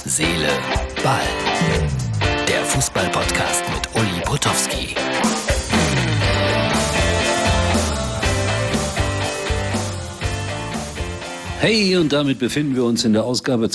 Seele, Ball. Der Fußball-Podcast mit Uli Potowski. Hey, und damit befinden wir uns in der Ausgabe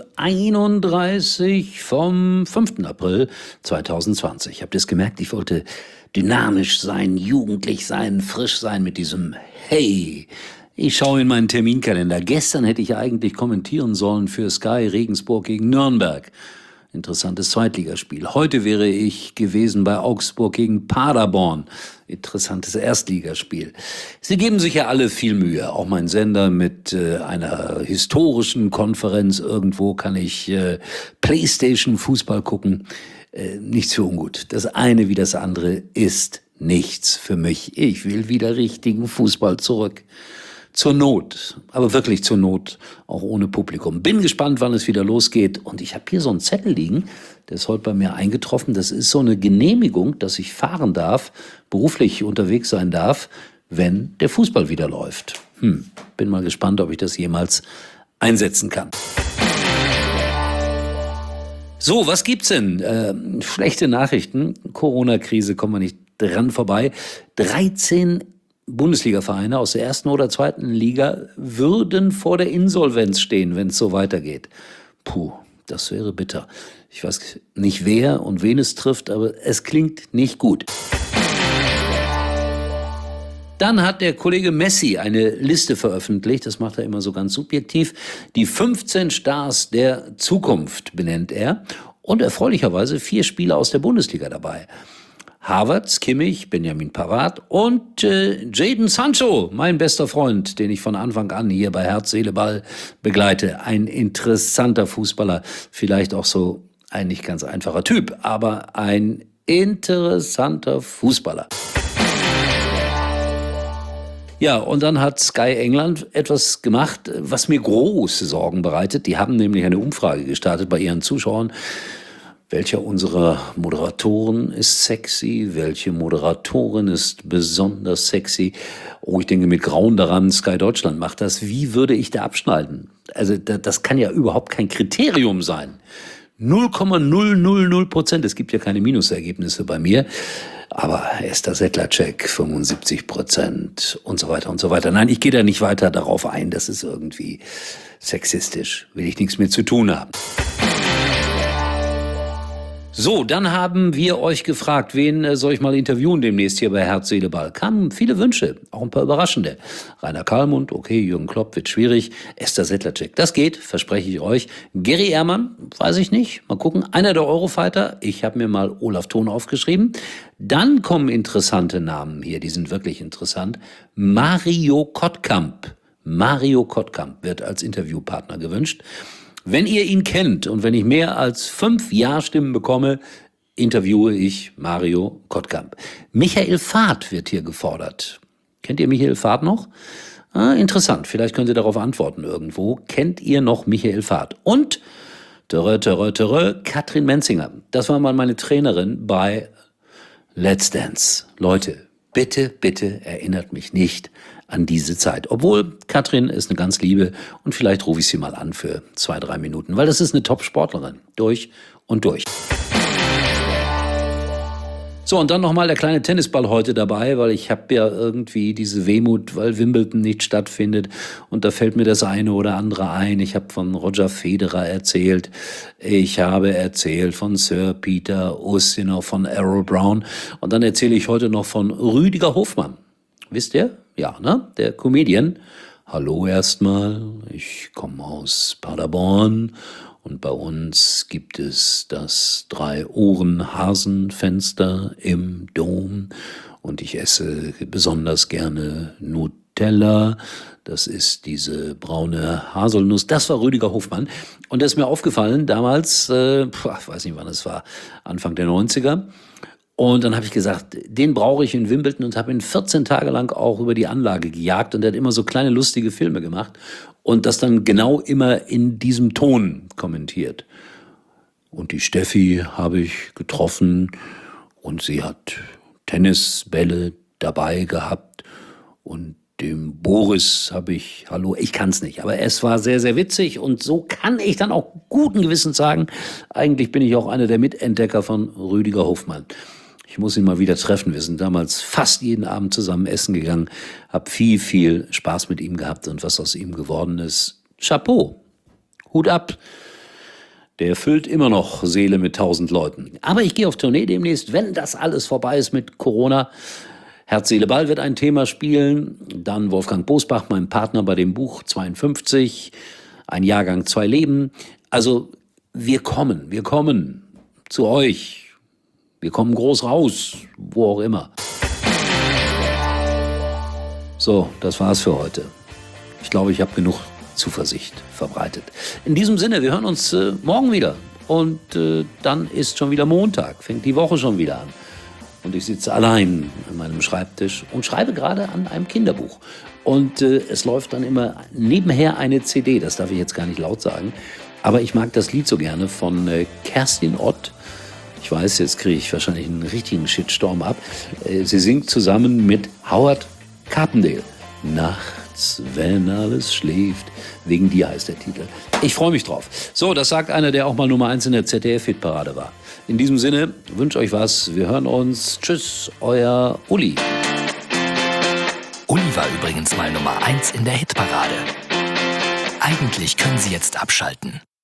231 vom 5. April 2020. Habt ihr es gemerkt? Ich wollte dynamisch sein, jugendlich sein, frisch sein mit diesem Hey. Ich schaue in meinen Terminkalender. Gestern hätte ich eigentlich kommentieren sollen für Sky Regensburg gegen Nürnberg. Interessantes Zweitligaspiel. Heute wäre ich gewesen bei Augsburg gegen Paderborn. Interessantes Erstligaspiel. Sie geben sich ja alle viel Mühe. Auch mein Sender mit einer historischen Konferenz. Irgendwo kann ich PlayStation-Fußball gucken. Nichts für ungut. Das eine wie das andere ist nichts für mich. Ich will wieder richtigen Fußball zurück. Zur Not, aber wirklich zur Not, auch ohne Publikum. Bin gespannt, wann es wieder losgeht. Und ich habe hier so einen Zettel liegen, der ist heute bei mir eingetroffen. Das ist so eine Genehmigung, dass ich fahren darf, beruflich unterwegs sein darf, wenn der Fußball wieder läuft. Bin mal gespannt, ob ich das jemals einsetzen kann. So, was gibt's denn? Schlechte Nachrichten. Corona-Krise, kommen wir nicht dran vorbei. 13 Bundesliga-Vereine aus der ersten oder zweiten Liga würden vor der Insolvenz stehen, wenn es so weitergeht. Puh, das wäre bitter. Ich weiß nicht, wer und wen es trifft, aber es klingt nicht gut. Dann hat der Kollege Messi eine Liste veröffentlicht, das macht er immer so ganz subjektiv. Die 15 Stars der Zukunft benennt er und erfreulicherweise 4 Spieler aus der Bundesliga dabei. Havertz, Kimmich, Benjamin Pavard und Jadon Sancho, mein bester Freund, den ich von Anfang an hier bei Herz, Seele, Ball begleite. Ein interessanter Fußballer, vielleicht auch so ein nicht ganz einfacher Typ, aber ein interessanter Fußballer. Ja, und dann hat Sky England etwas gemacht, was mir große Sorgen bereitet. Die haben nämlich eine Umfrage gestartet bei ihren Zuschauern. Welcher unserer Moderatoren ist sexy? Welche Moderatorin ist besonders sexy? Oh, ich denke mit Grauen daran, Sky Deutschland macht das. Wie würde ich da abschneiden? Also das kann ja überhaupt kein Kriterium sein. 0,000%. Es gibt ja keine Minusergebnisse bei mir. Aber Esther Sedlacek 75% und so weiter und so weiter. Nein, ich gehe da nicht weiter darauf ein. Das ist irgendwie sexistisch. Will ich nichts mit zu tun haben. So, dann haben wir euch gefragt, wen soll ich mal interviewen demnächst hier bei Herz, Seele, Ball. Kamen viele Wünsche, auch ein paar überraschende. Rainer Kallmund, okay, Jürgen Klopp wird schwierig. Esther Sedlacek, das geht, verspreche ich euch. Gary Ehrmann, weiß ich nicht, mal gucken. Einer der Eurofighter, ich habe mir mal Olaf Thon aufgeschrieben. Dann kommen interessante Namen hier, die sind wirklich interessant. Mario Kottkamp. Mario Kottkamp wird als Interviewpartner gewünscht. Wenn ihr ihn kennt und wenn ich mehr als 5 Ja-Stimmen bekomme, interviewe ich Mario Kottkamp. Michael Fahrt wird hier gefordert. Kennt ihr Michael Fahrt noch? Interessant, vielleicht könnt ihr darauf antworten irgendwo. Kennt ihr noch Michael Fahrt? Und Katrin Menzinger. Das war mal meine Trainerin bei Let's Dance. Leute, bitte, bitte erinnert mich nicht an diese Zeit. Obwohl, Katrin ist eine ganz liebe und vielleicht rufe ich sie mal an für 2-3 Minuten, weil das ist eine Top-Sportlerin. Durch und durch. So, und dann nochmal der kleine Tennisball heute dabei, weil ich habe ja irgendwie diese Wehmut, weil Wimbledon nicht stattfindet und da fällt mir das eine oder andere ein. Ich habe von Roger Federer erzählt, ich habe erzählt von Sir Peter Ustinov, von Errol Brown und dann erzähle ich heute noch von Rüdiger Hofmann. Wisst ihr? Ja, ne? Der Comedian. Hallo erstmal, ich komme aus Paderborn und bei uns gibt es das 3-Ohren-Hasenfenster im Dom und ich esse besonders gerne Nutella. Das ist diese braune Haselnuss. Das war Rüdiger Hofmann. Und das ist mir aufgefallen damals, ich weiß nicht wann es war, Anfang der 90er. Und dann habe ich gesagt, den brauche ich in Wimbledon und habe ihn 14 Tage lang auch über die Anlage gejagt. Und er hat immer so kleine lustige Filme gemacht und das dann genau immer in diesem Ton kommentiert. Und die Steffi habe ich getroffen und sie hat Tennisbälle dabei gehabt und dem Boris habe ich, hallo, ich kann's nicht, aber es war sehr, sehr witzig und so kann ich dann auch guten Gewissens sagen, eigentlich bin ich auch einer der Mitentdecker von Rüdiger Hofmann. Ich muss ihn mal wieder treffen. Wir sind damals fast jeden Abend zusammen essen gegangen, hab viel, viel Spaß mit ihm gehabt und was aus ihm geworden ist, Chapeau, Hut ab. Der füllt immer noch Seele mit 1000 Leuten. Aber ich gehe auf Tournee demnächst, wenn das alles vorbei ist mit Corona. Herz, Seele, Ball wird ein Thema spielen. Dann Wolfgang Bosbach, mein Partner bei dem Buch 52. Ein Jahrgang, 2 Leben. Also wir kommen zu euch. Wir kommen groß raus, wo auch immer. So, das war's für heute. Ich glaube, ich habe genug Zuversicht verbreitet. In diesem Sinne, wir hören uns morgen wieder. Und dann ist schon wieder Montag, fängt die Woche schon wieder an. Und ich sitze allein an meinem Schreibtisch und schreibe gerade an einem Kinderbuch. Und es läuft dann immer nebenher eine CD, das darf ich jetzt gar nicht laut sagen. Aber ich mag das Lied so gerne von Kerstin Ott. Ich weiß, jetzt kriege ich wahrscheinlich einen richtigen Shitstorm ab. Sie singt zusammen mit Howard Carpendale. Nachts, wenn alles schläft. Wegen dir heißt der Titel. Ich freue mich drauf. So, das sagt einer, der auch mal Nummer 1 in der ZDF-Hitparade war. In diesem Sinne, wünsche euch was. Wir hören uns. Tschüss, euer Uli. Uli war übrigens mal Nummer 1 in der Hitparade. Eigentlich können Sie jetzt abschalten.